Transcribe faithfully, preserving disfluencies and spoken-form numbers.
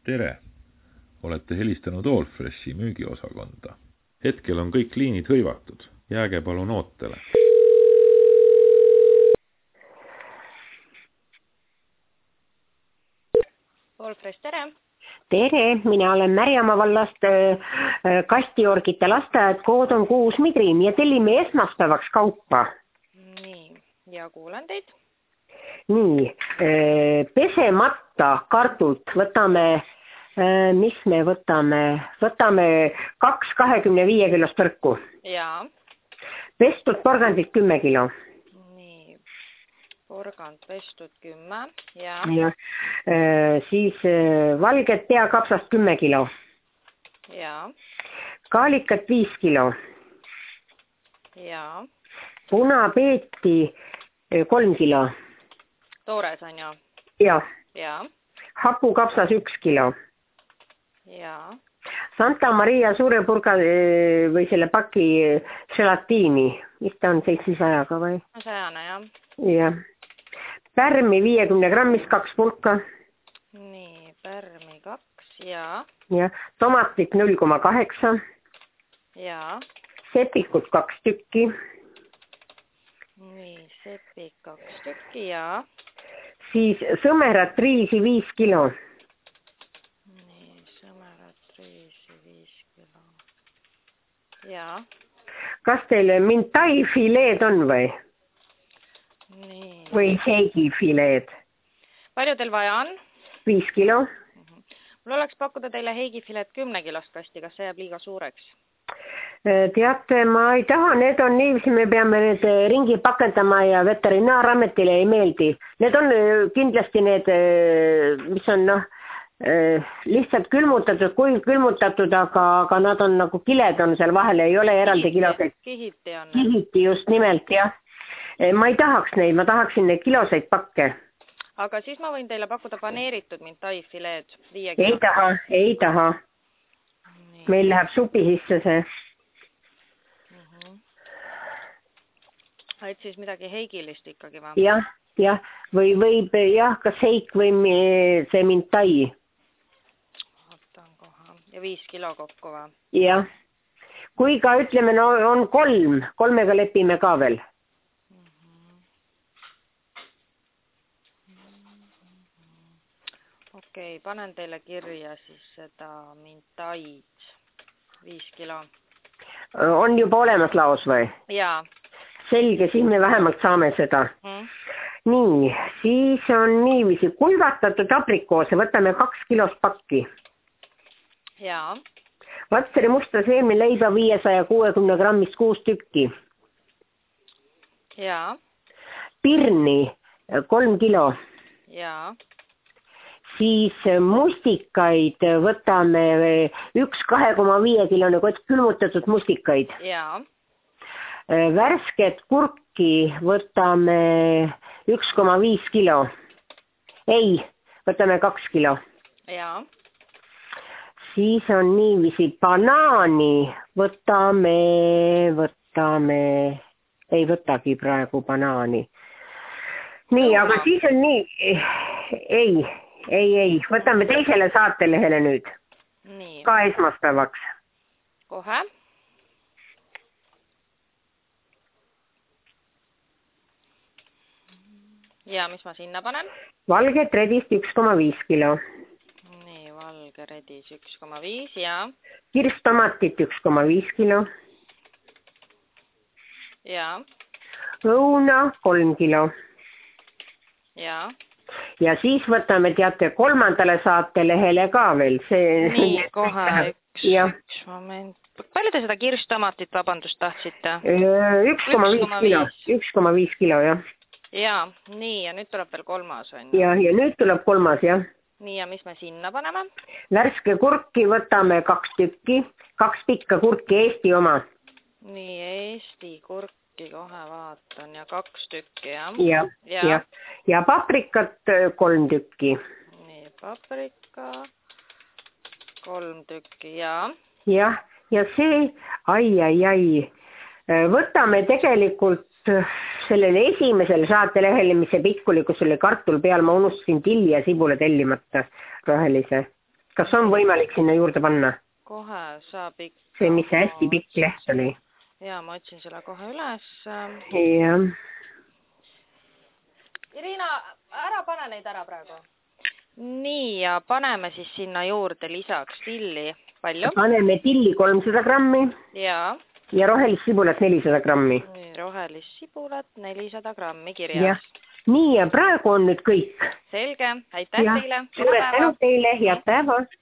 Tere! Olete helistanud Allfreshi müügiosakonda. Hetkel on kõik liinid hõivatud. Jääge palun ootele. Allfresh, tere! Tere, minä olen Märjamaa vallast äh, Kastiorgite lasteaed, kood on kuus Midrim ja tellime esmaspäevaks kauppa. Nii, ja kuulen teid. Nii, äh, pesematta kartult võtame, äh, mis me võtame, võtame kaks kahekümne viie kilost tõrku. Ja. Pestud porgandit kümme kilo. Nii, porgand pestud kümme, ja. Ja äh, siis äh, valget peakapsast kümme kilo. Ja. Kaalikat viis kilo. Ja. Punapeeti äh, kolm kilo. Toores on ju? Ja. Ja. Hapukapsas üks kilo. Ja. Santa Maria suure purga või selle paki gelatiini. Mis ta on seitsmesajaga või? Sajane, jah. Ja. Pärmi viiekümne grammis kaks pulka. Nii, pärmi kaks, ja. Ja. Tomatit null koma kaheksa. Ja. Sepikut kaks tükki. Nii, sepik kaks tükki, ja. Siis sõmerat riisi viis kilo. Nii, sõmerat riisi viis kilo. Ja. Kas teil mintai fileed on või? Nii. Või heigi fileed? Palju teil vaja on? viis kilo. Mul oleks pakkuda teile heigi fileed kümne kilost kasti, kas see jääb liiga suureks? Teate, ma ei taha, need on niiviisi, me peame need ringi pakendama ja veterinaarametile ei meeldi. Need on kindlasti need, mis on noh, lihtsalt külmutatud, kui külmutatud, aga, aga nad on nagu kiled on seal vahel, ei ole eraldi kiloseid. Kihiti on. Kihiti just nimelt, jah. Ma ei tahaks neid, ma tahaksin neid kiloseid pakke. Aga siis ma võin teile pakkuda paneeritud mintai fileed. Ei taha, ei taha. Nii. Meil läheb supi sisse see. Et siis midagi heigilist ikkagi või? Jah, jah. Või võib, jah, kas heik või see mintai. Ootan kohe. Ja viis kilo kokku või? Jah. Kui ka ütleme, no on kolm. Kolmega lepime ka veel. Okei, panen teile kirja siis seda mintaid. Viis kilo. On juba olemas laos või? Jaa. Selge, siis me vähemalt saame seda. Mm. Nii, siis on niiviisi kuivatatud aprikoose, võtame kaks kilost pakki. Jaa. Vatseri musta seemi leiba viiesaja kuuekümne grammist kuus tükki. Jaa. Pirni kolm kilo. Jaa. Siis mustikaid võtame üks kahe koma viie kilone kott külmutatud mustikaid. Jaa. Värsket kurki võtame üks koma viis kilo. Ei, võtame kaks kilo. Jaa. Siis on niiviisi banaani võtame, võtame, ei võtagi praegu banaani. Nii, aga siis on nii, ei, ei, ei, võtame teisele saatelehele nüüd. Nii. Ka esmaspäevaks. Kohe. Ja mis ma sinna panen? Valget redist üks koma viis kilo. Nii, valge redis üks koma viis, ja. Kirstomatit üks koma viis kilo. Ja. Õuna kolm kilo. Ja. Ja siis võtame, teate, kolmandale saatelehele ka veel. See... Nii, kohe üks, üks moment. Palju te seda kirstomatit, vabandust, tahtsite? üks koma viis kilo. üks koma viis kilo, jah. Jaa, nii, ja nüüd tuleb veel kolmas, on ju? Ja, ja nüüd tuleb kolmas, jah. Nii, ja mis me sinna paneme? Värske kurki võtame kaks tükki, kaks pikka kurki, Eesti oma. Nii, Eesti kurki kohe vaatan, ja kaks tükki, jah? Ja, ja, ja. Ja paprikat kolm tükki. Nii, paprika, kolm tükki, ja? Jah, ja see, ai, ai, ai, võtame tegelikult sellele esimesele saatelehele, mis see pikkuli, kus oli kartul peal, ma unustasin tilli ja sibule tellimata rohelise. kas on võimalik sinna juurde panna? Kohe saab ikka. See, mis see hästi pikk leht oli. Ja, ma otsin selle kohe üles. Jah. Irina, ära pane neid ära praegu. Nii, ja paneme siis sinna juurde lisaks tilli. Palju? Paneme tilli kolmsada grammi. Ja. Ja rohelist sibulat nelisada grammi. Rohelist sibulat nelisada grammi kirjas. Ja. Nii, ja praegu on nüüd kõik. Selge, aitäh ja. Teile. Suure tänu teile, head päeva.